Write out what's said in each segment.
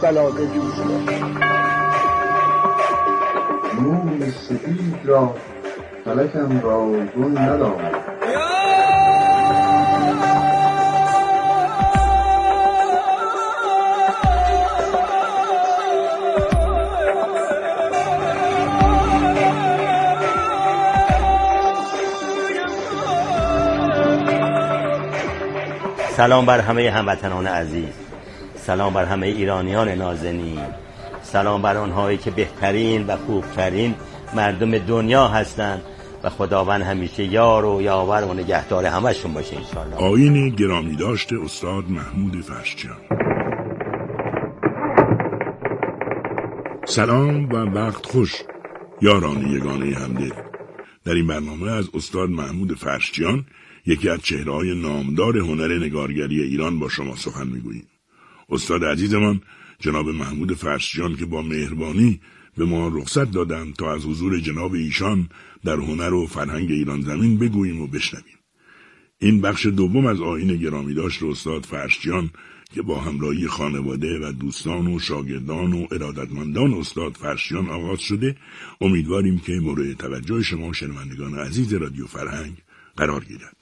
علاقه جوش روی سپید را فلکم را گل ندارد. سلام بر همه هموطنان عزیز، سلام بر همه ایرانیان نازنین، سلام بر آنهایی که بهترین و خوبترین مردم دنیا هستند و خداوند همیشه یار و یاور و نگهدار همشون باشه انشاءالله. آیین گرامی داشته استاد محمود فرشچیان. سلام و وقت خوش یاران یگانه همدل. در این برنامه از استاد محمود فرشچیان، یکی از چهره‌های نامدار هنر نگارگری ایران، با شما سخن می‌گوییم. استاد عزیزمان جناب محمود فرشچیان که با مهربانی به ما رخصت دادند تا از حضور جناب ایشان در هنر و فرهنگ ایران زمین بگوییم و بشنویم. این بخش دوم از آیین گرامی داشت استاد فرشچیان که با همراهی خانواده و دوستان و شاگردان و ارادتمندان استاد فرشچیان آغاز شده، امیدواریم که مورد توجه شما شنوندگان عزیز رادیو فرهنگ قرار گیرد.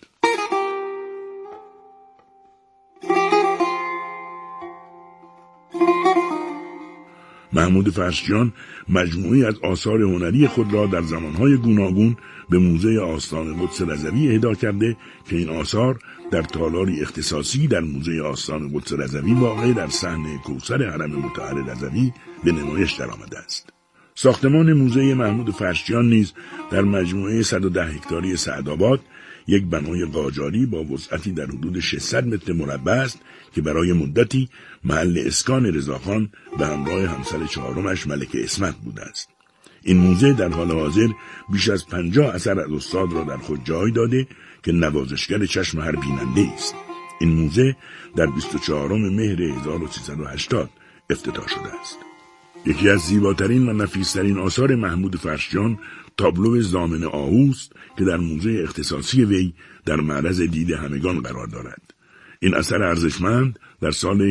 محمود فرشچیان مجموعی از آثار هنری خود را در زمانهای گوناگون به موزه آستان قدس رضوی اهدا کرده که این آثار در تالاری اختصاصی در موزه آستان قدس رضوی واقع در صحن کوثر حرم مطهر رضوی به نمایش درآمده است. ساختمان موزه محمود فرشچیان نیز در مجموعه 110 هکتاری سعدآباد یک بنای قاجاری با وسعتی در حدود 600 متر مربع است که برای مدتی محل اسکان رضاخان به همراه همسر چهارمش ملکه اسمت بوده است. این موزه در حال حاضر بیش از 50 اثر از استاد را در خود جای داده که نوازشگر چشم هر بیننده است. این موزه در 24 مهر 1380 افتتاح شده است. یکی از زیباترین و نفیسترین آثار محمود فرشچیان تابلو ضامن آهوست که در موزه اختصاصی وی در معرض دید همگان قرار دارد. این اثر ارزشمند در سال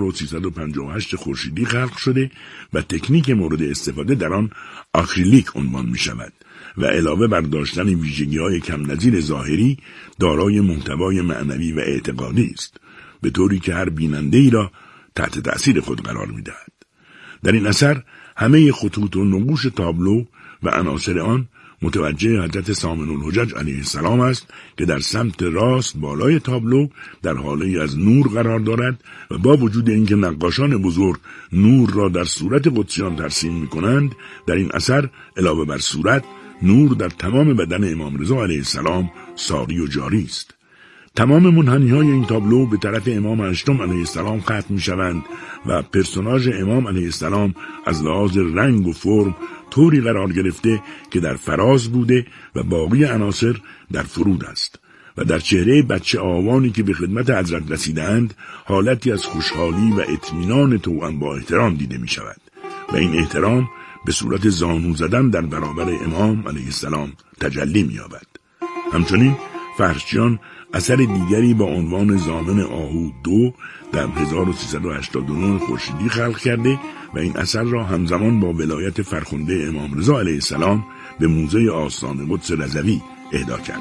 1358 خورشیدی خلق شده و تکنیک مورد استفاده در آن آکریلیک عنوان می شود و علاوه بر داشتن ویژگی‌های کم نظیر ظاهری دارای محتوای معنوی و اعتقادی است، به طوری که هر بیننده‌ای را تحت تأثیر خود قرار می دهد. در این اثر همه خطوط و نقوش تابلو و عناصر آن متوجه حضرت سامن الحجج علیه السلام است که در سمت راست بالای تابلو در حاله از نور قرار دارد و با وجود اینکه نقاشان بزرگ نور را در صورت قدسیان ترسیم می‌کنند، در این اثر علاوه بر صورت نور در تمام بدن امام رضا علیه السلام ساری و جاری است. تمام منحنی‌های این تابلو به طرف امام هشتم علیه السلام ختم می‌شوند و پرسوناژ امام علیه السلام از لحاظ رنگ و فرم طوری قرار گرفته که در فراز بوده و باقی عناصر در فرود است و در چهره بچه آوانی که به خدمت حضرت رسیدند حالتی از خوشحالی و اطمینان توأم با احترام دیده می شود و این احترام به صورت زانو زدن در برابر امام علیه السلام تجلی می یابد. همچنین فرشچیان اثر دیگری با عنوان ضامن آهو 2 در 1389 خورشیدی خلق کرده و این اثر را همزمان با ولایت فرخنده امام رضا علیه السلام به موزه آستان قدس رضوی اهدا کرد.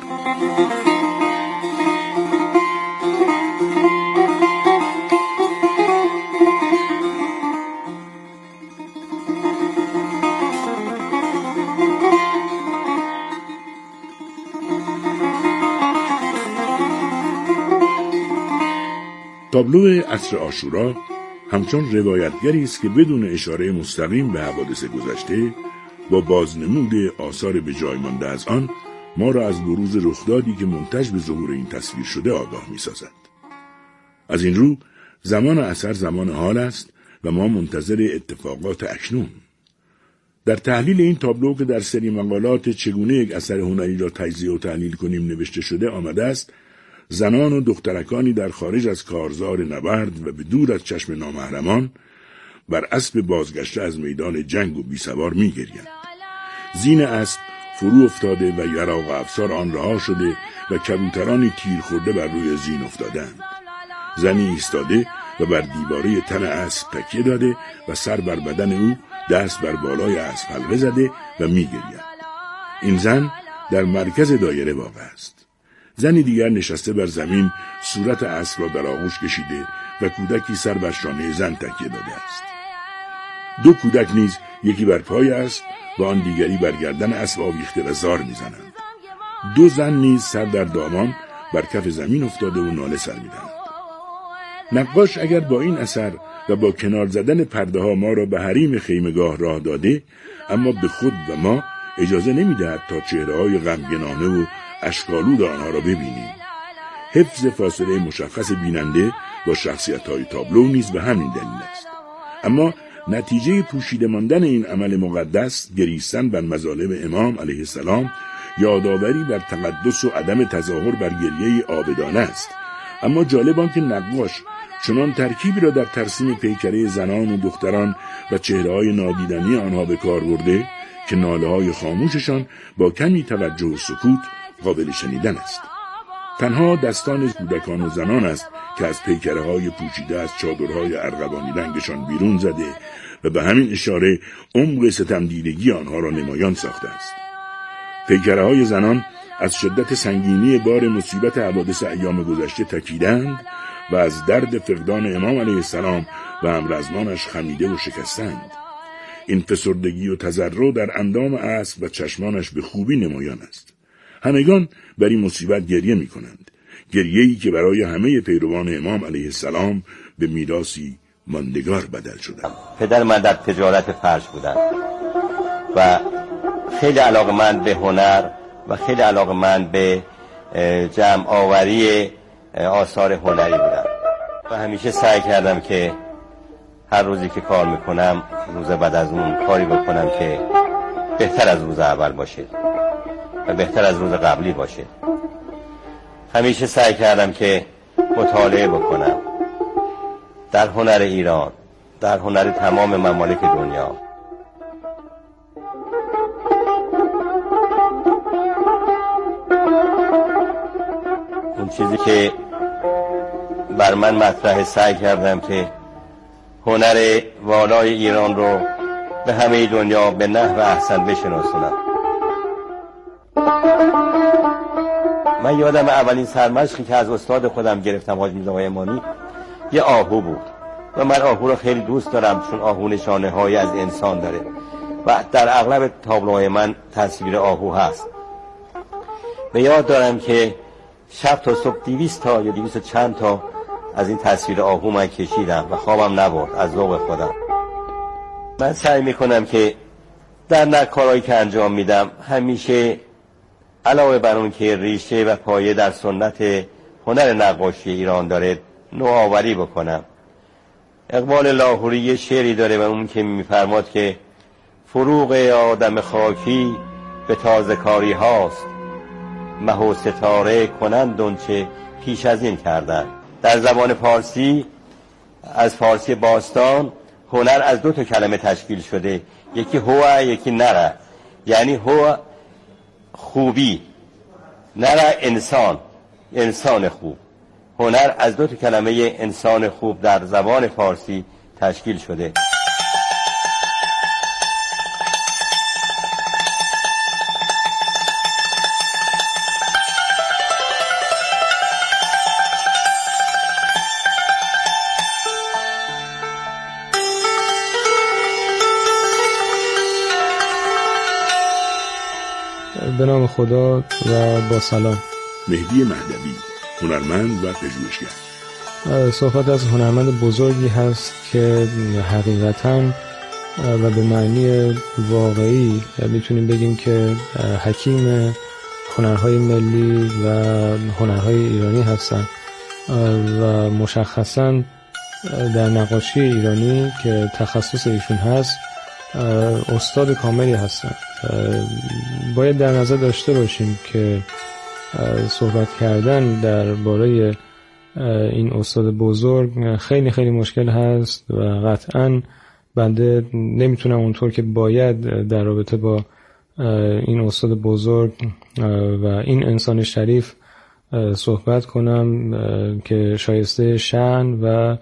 تابلو عصر عاشورا همچون روایتگری است که بدون اشاره مستقیم به حوادث گذشته با بازنمود آثار به جای مانده از آن ما را از بروز رخدادی که منتج به ظهور این تصویر شده آگاه می‌سازد. از این رو زمان اثر زمان حال است و ما منتظر اتفاقات اکنون. در تحلیل این تابلو که در سری مقالات چگونه یک اثر هنری را تجزیه و تحلیل کنیم نوشته شده آمده است، زنان و دخترکانی در خارج از کارزار نبرد و به دور از چشم نامحرمان بر اسب بازگشته از میدان جنگ و بیسوار می‌گریند. زین اسب فرو افتاده و یراق افسار آن رها شده و کبوترانی تیر خورده بر روی زین افتادند. زنی ایستاده و بر دیواره تن اسب تکیه داده و سر بر بدن او، دست بر بالای اسب حلقه زده و می‌گرید. این زن در مرکز دایره واقع است. زنی دیگر نشسته بر زمین، صورت اسب را در آغوش کشیده و کودکی سر بر شانه زن تکیه داده است. دو کودک نیز، یکی بر پای اسب و آن دیگری بر گردن اسب آویخته و زار می‌زنند. دو زن نیز سر در دامان بر کف زمین افتاده و ناله سر می‌دهند. نقاش اگر با این اثر و با کنار زدن پرده ها ما را به حریم خیمگاه راه داده، اما به خود و ما اجازه نمی‌دهد تا چهره‌های غمگنانه و اشک‌آلود آنها را ببینیم. حفظ فاصله مشخص بیننده با شخصیت‌های تابلو نیز به همین دلیل است. اما نتیجه پوشیده ماندن این عمل مقدس، گریستن بر مظالم امام علیه السلام، یادآوری بر تقدس و عدم تظاهر بر گریه عابدانه است. اما جالب آن که نقاش چنان ترکیبی را در ترسیم پیکره زنان و دختران و چهره‌های نادیدنی آنها به کار برده که ناله‌های خاموششان با کمی توجه و سکوت قابل شنیدن است. تنها دستان کودکان و زنان است که از پیکره‌های پوشیده از چادرهای ارغوانی رنگشان بیرون زده و به همین اشاره عمق ستمدیدگی آنها را نمایان ساخته است. پیکره‌های زنان از شدت سنگینی بار مصیبت حوادث ایام گذشته تکیدند و از درد فقدان امام علیه السلام و همرزمانش خمیده و شکستند. این فسردگی و تضرع در اندام اسب و چشمانش به خوبی نمایان است. همگان بر این مصیبت گریه می کنند. گریه‌ای که برای همه پیروان امام علیه السلام به میراثی ماندگار بدل شده. پدر من در تجارت فرش بودند و خیلی علاقه‌مند به هنر و خیلی علاقه‌مند به جمع آوری آثار هنری بودم و همیشه سعی کردم که هر روزی که کار میکنم روز بعد از اون کاری بکنم که بهتر از روز اول باشه و بهتر از روز قبلی باشه. همیشه سعی کردم که مطالعه بکنم در هنر ایران، در هنر تمام ممالک دنیا. اون چیزی که بر من مطرح، سعی کردم که هنر والای ایران رو به همه دنیا به نحو احسن بشناسونم. من یادم اولین سرمشقی که از استاد خودم گرفتم، حاج میرزا امانی، یه آهو بود و من آهو رو خیلی دوست دارم چون آهو نشانه‌هایی از انسان داره و در اغلب تابلوهای من تصویر آهو هست. و یاد دارم که شب تا صبح 200 تا یا 200 چند تا از این تصویر آهو من کشیدم و خوابم نبرد از ذوق خودم. من سعی میکنم که در کارهایی که انجام میدم همیشه علاوه بر اون که ریشه و پایه در سنت هنر نقاشی ایران داره، نوآوری بکنم. اقبال لاهوری یه شعری داره و اون که میفرماد که فروغ آدم خاکی به تازه کاری هاست، مه و ستاره کنند اونچه پیش از این کردن. در زبان فارسی، از فارسی باستان، هنر از 2 کلمه تشکیل شده، یکی هو، یکی نره. یعنی هو خوبی، نره انسان خوب. هنر از 2 کلمه انسان خوب در زبان فارسی تشکیل شده. به نام خدا و با سلام. مهدی مهدوی، هنرمند و پژوهشگر. صحبت از هنرمند بزرگی هست که حقیقتاً و به معنی واقعی میتونیم بگیم که حکیم هنرهای ملی و هنرهای ایرانی هستن و مشخصاً در نقاشی ایرانی که تخصص ایشون هست استاد کاملی هستن. باید در نظر داشته باشیم که صحبت کردن درباره این استاد بزرگ خیلی خیلی مشکل هست و قطعاً بنده نمیتونم اونطور که باید در رابطه با این استاد بزرگ و این انسان شریف صحبت کنم که شایسته شأن و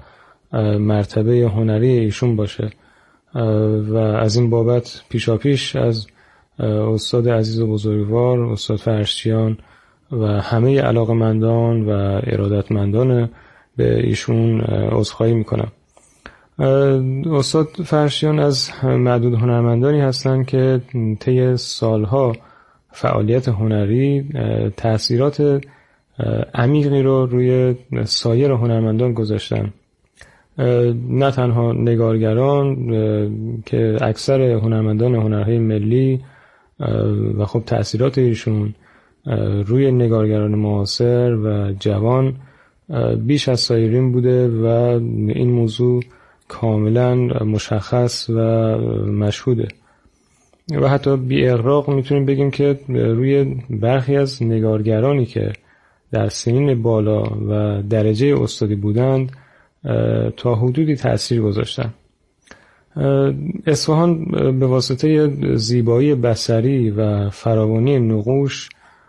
مرتبه هنری ایشون باشه و از این بابت پیشاپیش از استاد عزیز و بزرگوار استاد فرشچیان و همه علاقمندان و ارادتمندان به ایشون عذرخواهی میکنم. استاد فرشچیان از معدود هنرمندانی هستند که طی سالها فعالیت هنری تأثیرات عمیقی رو روی سایر هنرمندان گذاشتن. نه تنها نگارگران که اکثر هنرمندان هنرهای ملی و خب تأثیرات ایشون روی نگارگران معاصر و جوان بیش از سایرین بوده و این موضوع کاملا مشخص و مشهوده و حتی بی اغراق میتونیم بگیم که روی برخی از نگارگرانی که در سنین بالا و درجه استادی بودند تا حدودی تأثیر گذاشتن. اصفهان به واسطه زیبایی بصری و فراوانی نقوش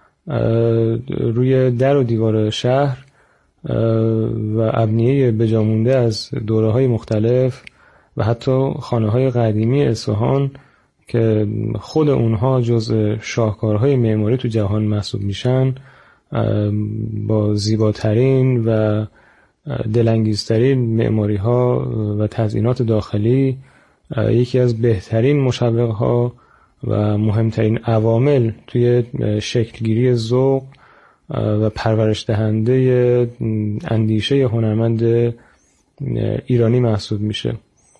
روی در و دیوار شهر و ابنیه بجامونده از دوره‌های مختلف و حتی خانه‌های قدیمی اصفهان که خود اونها جزء شاهکارهای معماری تو جهان محسوب میشن، با زیباترین و دلانگیزترین معماری‌ها و تزیینات داخلی یکی از بهترین مشوق‌ها و مهمترین عوامل توی شکلگیری ذوق و پرورش دهنده اندیشه هنرمند ایرانی محسوب میشه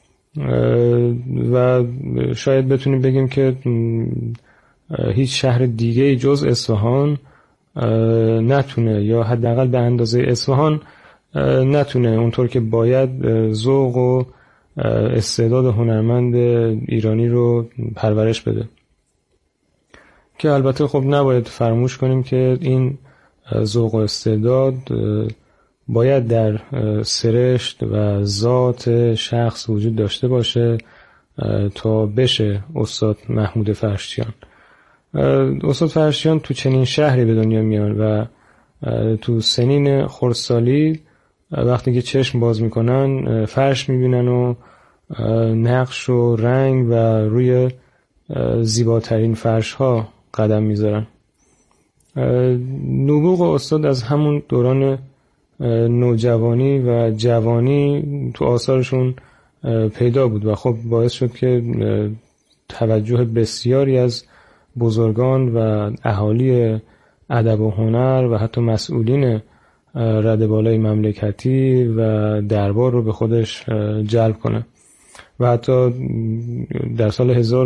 و شاید بتونیم بگیم که هیچ شهر دیگه جز اصفهان نتونه، یا حداقل به اندازه اصفهان نتونه اونطور که باید ذوق و استعداد هنرمند ایرانی رو پرورش بده. که البته خب نباید فراموش کنیم که این ذوق و استعداد باید در سرشت و ذات شخص وجود داشته باشه تا بشه استاد محمود فرشچیان. استاد فرشچیان تو چنین شهری به دنیا میان و تو سنین خردسالی وقتی که چشم باز میکنن فرش میبینن و نقش و رنگ و روی زیباترین فرش ها قدم میذارن. نبوغ استاد از همون دوران نوجوانی و جوانی تو آثارشون پیدا بود و خب باعث شد که توجه بسیاری از بزرگان و اهالی ادب و هنر و حتی مسئولین رده بالای مملکتی و دربار رو به خودش جلب کنه و حتی در سال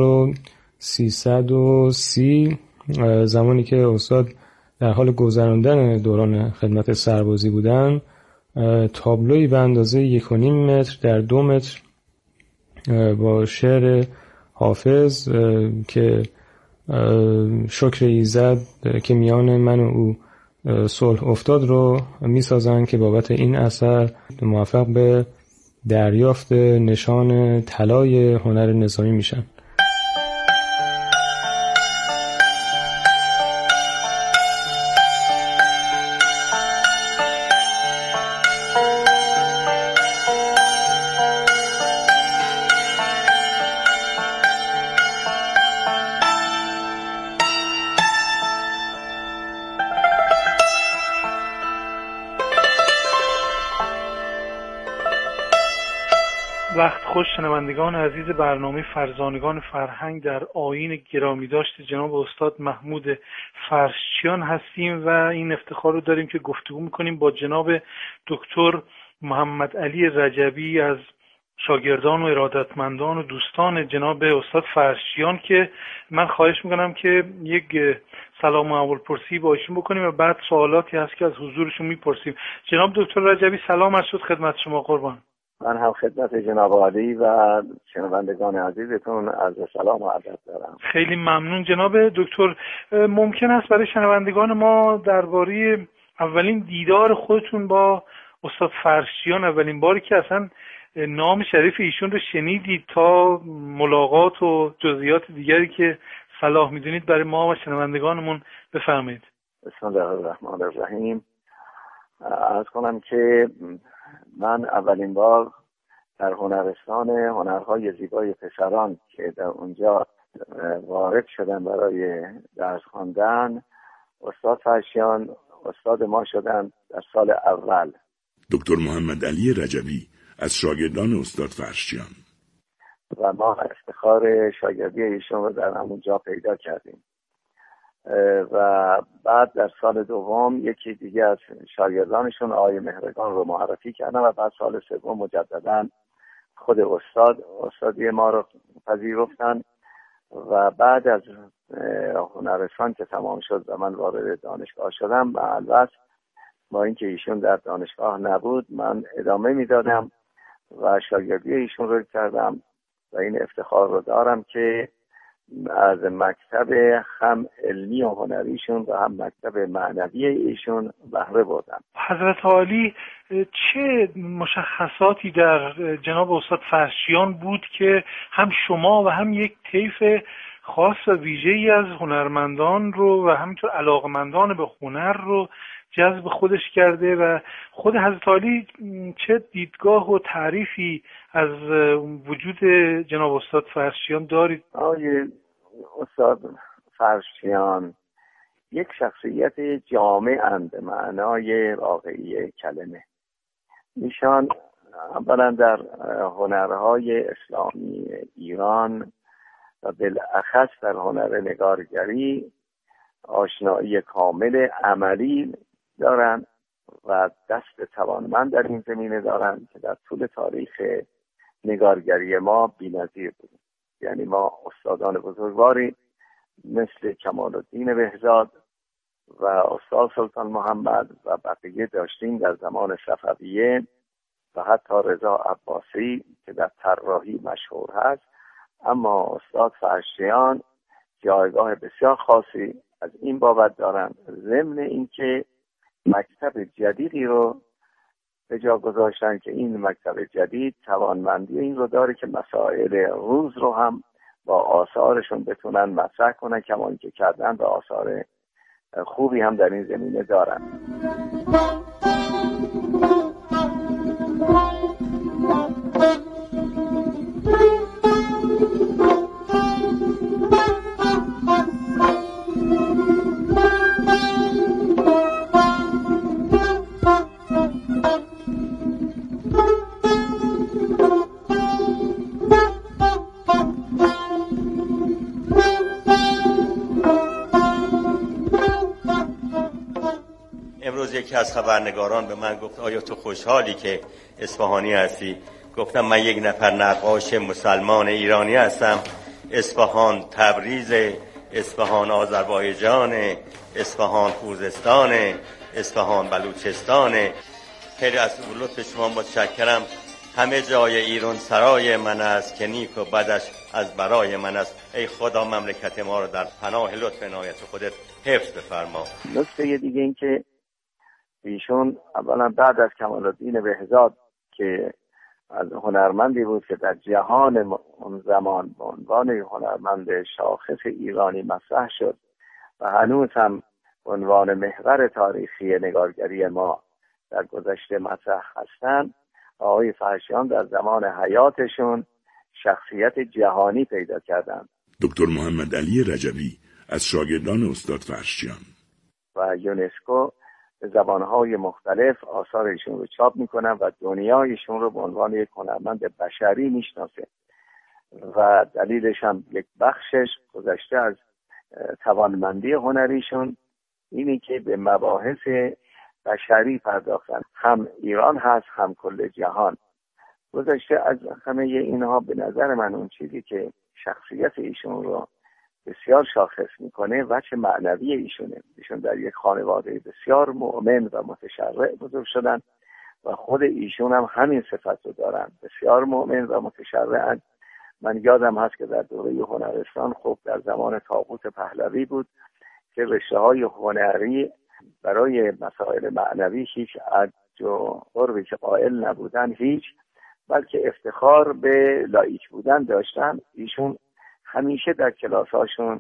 1330 زمانی که استاد در حال گذراندن دوران خدمت سربازی بودن، تابلویی به اندازه 1.5 متر در 2 متر با شعر حافظ که شکر ایزد که میان من و او صلح افتاد رو میسازن که بابت این اثر موفق به دریافت نشان طلای هنر نظامی میشن. وقت خوش شنوندگان عزیز برنامه فرزانگان فرهنگ، در آیین گرامی داشت جناب استاد محمود فرشچیان هستیم و این افتخار رو داریم که گفتگو میکنیم با جناب دکتر محمد علی رجبی از شاگردان و ارادتمندان و دوستان جناب استاد فرشچیان که من خواهش میکنم که یک سلام و احوالپرسی با ایشون بکنیم و بعد سوالاتی هست که از حضورشون میپرسیم. جناب دکتر رجبی سلام عرض شد خدمت شما قربان. من هم خدمت جناب عالی و شنوندگان عزیزتون عرض سلام و ادب دارم. خیلی ممنون جناب دکتر. ممکن است برای شنوندگان ما درباره اولین دیدار خودتون با استاد فرشچیان، اولین باری که اصلا نام شریف ایشون رو شنیدید تا ملاقات و جزئیات دیگری که صلاح میدونید برای ما و شنوندگانمون بفرمایید. بسم الله الرحمن الرحیم. عرض کنم که من اولین بار در هنرستان هنرهای زیبای پسران که در اونجا وارد شدن برای درس خواندن، استاد فرشیان استاد ما شدن در سال اول. دکتر محمد علی رجبی از شاگردان استاد فرشیان و ما افتخار شاگردی ایشون رو در همونجا پیدا کردیم و بعد در سال دوم یکی دیگه از شاگردانشون آقای مهرگان رو معرفی کردن و بعد سال سوم مجددا خود استادی ما رو پذیرفتن و بعد از هنرستان که تمام شد و من وارد دانشگاه شدم و البته با اینکه ایشون در دانشگاه نبود من ادامه میدادم و شاگردی ایشون رو کردم و این افتخار رو دارم که از مکتب هم علمی و هنریشون و هم مکتب معنوی ایشون بهره بردم. حضرت عالی چه مشخصاتی در جناب استاد فرشیان بود که هم شما و هم یک طیف خاص و ویژه‌ای از هنرمندان رو و همینطور علاقمندان به هنر رو جذب خودش کرده و خود حضرت عالی چه دیدگاه و تعریفی از وجود جناب استاد فرشیان دارید؟ آقای استاد فرشیان یک شخصیت جامع‌اند به معنای واقعی کلمه. ایشان اولا در هنرهای اسلامی ایران و بالاخص در هنر نگارگری آشنایی کامل عملی دارن و دست توانمند در این زمینه دارن که در طول تاریخ نگارگری ما بی‌نظیر بود. یعنی ما استادان بزرگواری مثل کمال الدین بهزاد و استاد سلطان محمد و بقیه داشتیم در زمان صفویه و حتی رضا عباسی که در طراحی مشهور هست، اما استاد فرشیان جایگاه بسیار خاصی از این بابت دارن، ضمن اینکه مکتب جدیدی رو به جا گذاشتن که این مکتب جدید توانمندی این رو داره که مسائل روز رو هم با آثارشون بتونن مطرح کنن، کما اینکه کردن و آثار خوبی هم در این زمینه دارن. یکی از خبرنگاران به من گفت آیا تو خوشحالی که اصفهانی هستی؟ گفتم من یک نفر نقاش مسلمان ایرانی هستم. اصفهان تبریز، اصفهان آذربایجان، اصفهان خوزستان، اصفهان بلوچستان. خیلی از لطف شما متشکرم. همه جای ایران سرای من است که نیک و بدش از برای من است. ای خدا مملکت ما رو در پناه لطف عنایت خودت حفظ بفرما. نکته دیگه این که ایشون اولا بعد از کمال الدین بهزاد که از هنرمندی بود که در جهان اون زمان به عنوان هنرمند شاخص ایرانی مطرح شد و هنوز هم به عنوان محور تاریخی نگارگری ما در گذشته مطرح هستند، آقای فرشیان در زمان حیاتشون شخصیت جهانی پیدا کردند. دکتر محمد علی رجبی از شاگردان استاد فرشیان و یونسکو به زبانهای مختلف آثار ایشون رو چاپ میکنن و دنیا ایشون رو به عنوان یک هنرمند بشری میشناسه و دلیلش هم یک بخشش گذشته از توانمندی هنریشون اینی که به مباحث بشری پرداختن، هم ایران هست هم کل جهان. گذشته از همه اینها به نظر من اون چیزی که شخصیت ایشون رو بسیار شاخص میکنه وجه معنوی ایشونه. ایشون در یک خانواده بسیار مؤمن و متشرع بزرگ شدن و خود ایشون هم همین صفت رو دارن، بسیار مؤمن و متشرعن. من یادم هست که در دوره هنرستان خب در زمان طاغوت پهلوی بود که رشته‌های هنری برای مسائل معنوی هیچ عج و قربی که قائل نبودن هیچ، بلکه افتخار به لایک بودن داشتن. ایشون همیشه در کلاساشون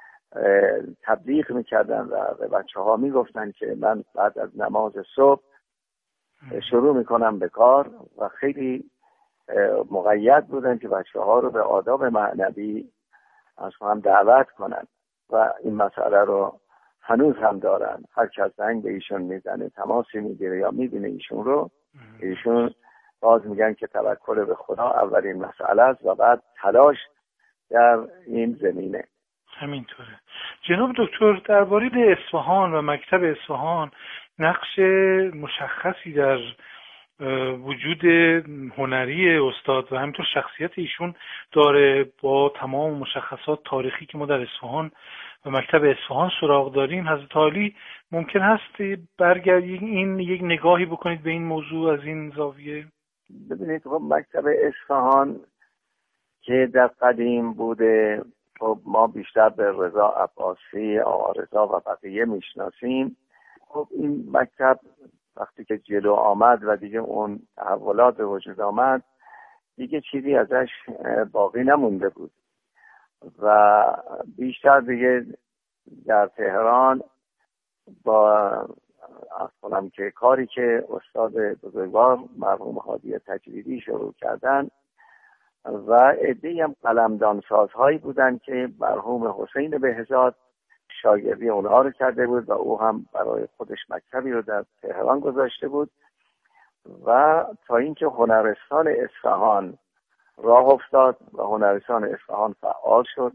تبلیغ میکردن و به بچه ها میگفتن که من بعد از نماز صبح شروع میکنم به کار و خیلی مقید بودن که بچه‌ها رو به آداب معنوی از هم دعوت کنن و این مسئله رو هنوز هم دارن. هر کس زنگ به ایشون میزنه، تماسی میگیره یا میبینه ایشون رو، ایشون باز میگن که توکل به خدا اولین مسئله است و بعد تلاش در این زمینه. همینطوره. جناب دکتر، درباره اصفهان و مکتب اصفهان نقش مشخصی در وجود هنری استاد و همینطور شخصیت ایشون داره. با تمام مشخصات تاریخی که ما در اصفهان و مکتب اصفهان سراغ داریم، حضرت عالی ممکن هست برگردید این یک نگاهی بکنید به این موضوع از این زاویه؟ ببینید، خب مکتب اصفهان که در قدیم بوده، خب ما بیشتر به رضا عباسی، آقا رضا و بقیه میشناسیم. خب این مکتب وقتی که جلو آمد و دیگه اون تحولات به وجود آمد، دیگه چیزی ازش باقی نمونده بود و بیشتر دیگه در تهران با اصلا که کاری که استاد بزرگوار مرحوم هادی تجویدی شروع کردن و عده‌ای هم قلمدانسازهایی بودن که مرحوم حسین بهزاد شاگردی اونها رو کرده بود و او هم برای خودش مکتبی رو در تهران گذاشته بود و تا اینکه هنرستان اصفهان راه افتاد و هنرستان اصفهان فعال شد،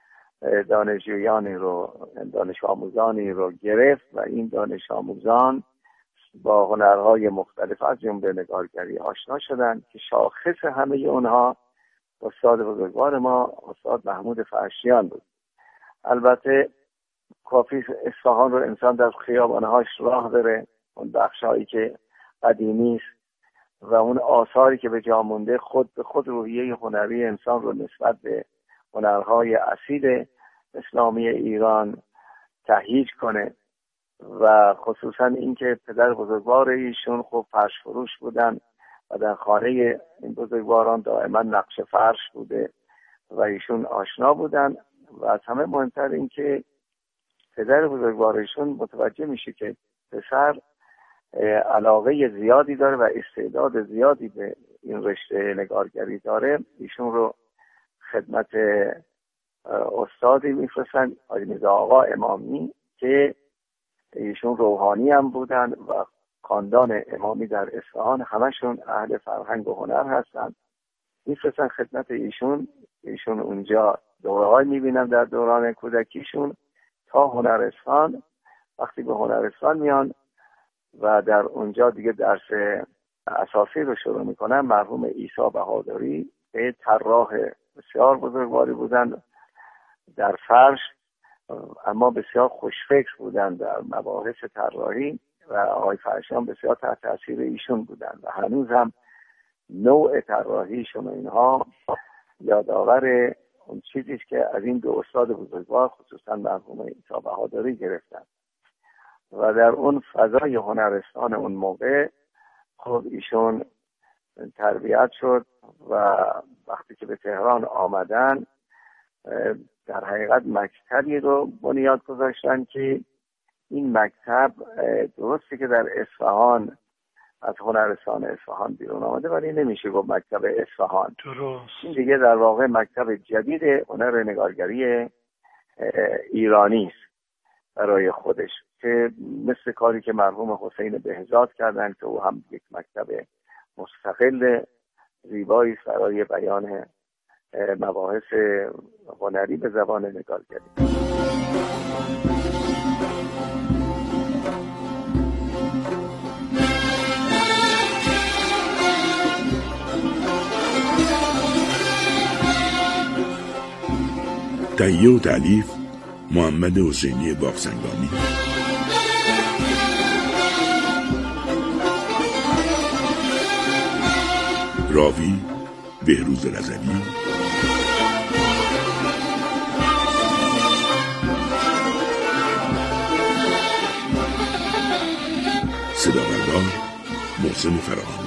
دانش آموزانی رو گرفت و این دانش آموزان با هنرهای مختلف از جمله نگارگری آشنا شدند که شاخص همه اونها استاد بزرگوار ما استاد محمود فرشیان بود. البته کافی اصفهان رو انسان در خیابانهاش راه بره، اون بخشایی که قدیمی است و اون آثاری که به جا مونده خود به خود روحیه هنری انسان رو نسبت به هنرهای اصیل اسلامی ایران تهییج کنه و خصوصا اینکه پدر بزرگوار ایشون خب فرش فروش بودن و در خانه این بزرگواران دائما نقش فرش بوده و ایشون آشنا بودن و از همه مهمتر اینکه پدر بزرگوارشون متوجه میشه که پسر علاقه زیادی داره و استعداد زیادی به این رشته نگارگری داره. ایشون رو خدمت استادی میفرستن حاجی میرزا آقا امامی که ایشون روحانی هم بودن و خاندان امامی در اصفهان همشون اهل فرهنگ و هنر هستن. میفرستن خدمت ایشون اونجا دوره‌های میبینن در دوران کودکیشون تا هنرستان. وقتی به هنرستان میان و در اونجا دیگه درس اساسی رو شروع میکنن، مرحوم عیسی بهادری که طراح بسیار بزرگواری بودن در فرش، اما بسیار خوشفکر بودن در مباحث طراحی و آقای فرشیان بسیار تحت تاثیر ایشون بودن و هنوز هم نوع طراحیشون و اینها یادآور اون چیزی که از این دو استاد بزرگوار خصوصا مرحوم عیسی بهادری گرفتن و در اون فضای هنرستان اون موقع خب ایشون تربیت شد و وقتی که به تهران آمدن در حقیقت مکتبی رو بنیاد گذاشتن که این مکتب درسته که در اصفهان از هنرستان اصفهان بیرون آمده ولی نمیشه گفت مکتب اصفهان. درست. این دیگه در واقع مکتب جدید هنر نگارگری ایرانی است برای خودش که مثل کاری که مرحوم حسین بهزاد کردن که او هم یک مکتب مستقل زیبایی است برای بیان مباحث هنری به زبان نگارگری. تهیه و تألیف محمد حسینی باغسنگانی، راوی بهروز رضوی، صداقت‌دار محسن فراهانی.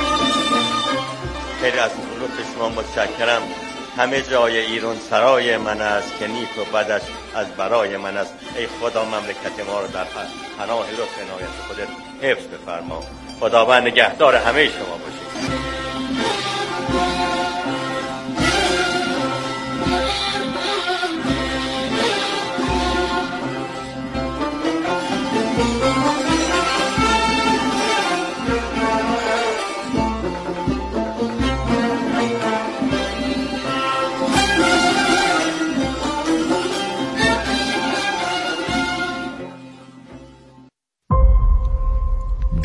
خیلی از لطف شما متشکرم. همه جای ایران سرای من است که نیک و بدش از برای من است. ای خدا مملکت ما رو در پناه لطف عنایت خودت حفظ بفرما. خداوند نگهدار همه شما باشید.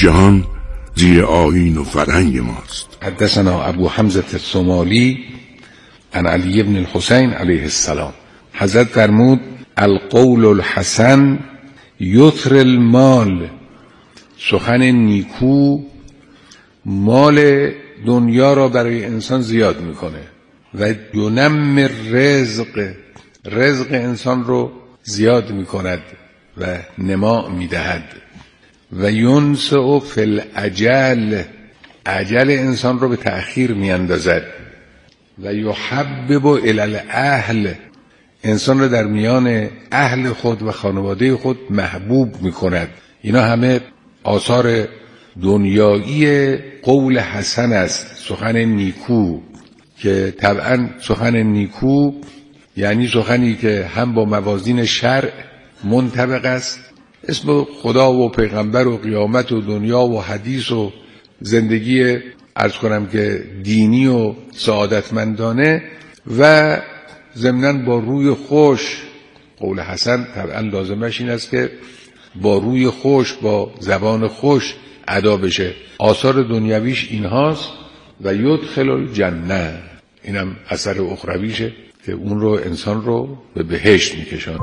جهان زیر آیین و فرهنگ ماست. حدثنا ابو حمزه الصومالی عن علی بن الحسین علیه السلام. حضرت فرمود القول الحسن یثر المال، سخن نیکو مال دنیا را برای انسان زیاد میکنه و ینمر رزق انسان رو زیاد میکند و نما میدهد و ینسع فی الاجل، اجل انسان رو به تأخیر میاندازد و یحبب الی الاهل، انسان رو در میان اهل خود و خانواده خود محبوب میکند. اینا همه آثار دنیایی قول حسن است، سخن نیکو، که طبعا سخن نیکو یعنی سخنی که هم با موازین شرع منطبق است، اسم خدا و پیغمبر و قیامت و دنیا و حدیث و زندگی عرض کنم که دینی و سعادتمندانه و ضمناً با روی خوش. قول حسن طبعا لازمش این است که با روی خوش، با زبان خوش ادا بشه. آثار دنیویش این هاست و یدخل الجنه، اینم اثر اخرویشه که اون رو انسان رو به بهشت میکشن.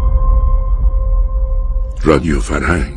رادیو فرهنگ.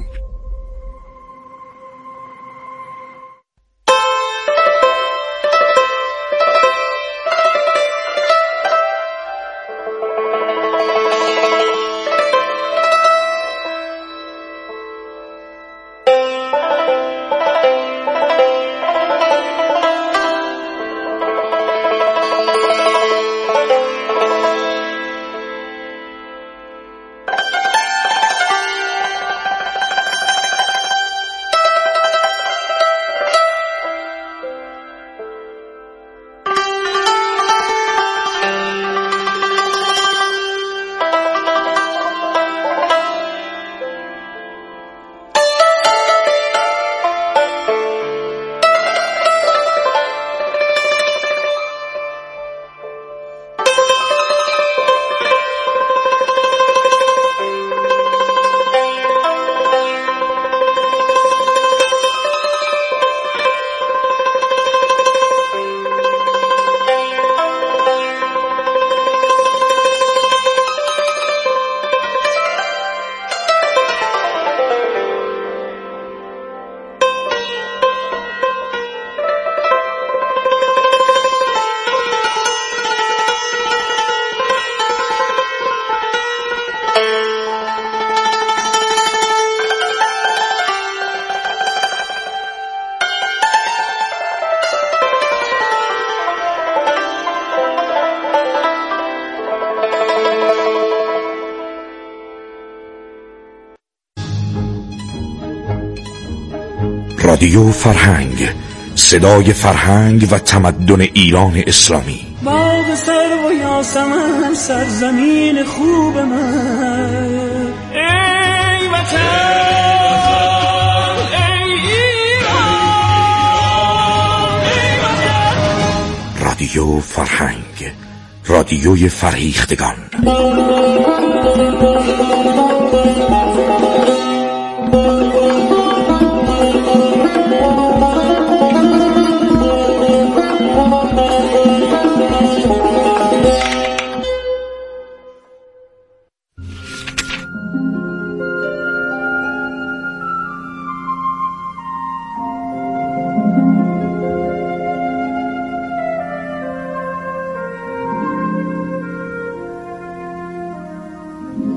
رادیو فرهنگ، صدای فرهنگ و تمدن ایران اسلامی. باغ سرو و یاسمن، سرزمین خوب من، ای وطن، ای ایران، ای وطن. رادیو فرهنگ، رادیوی فرهیختگان.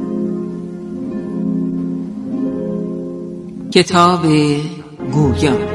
کتاب گویا.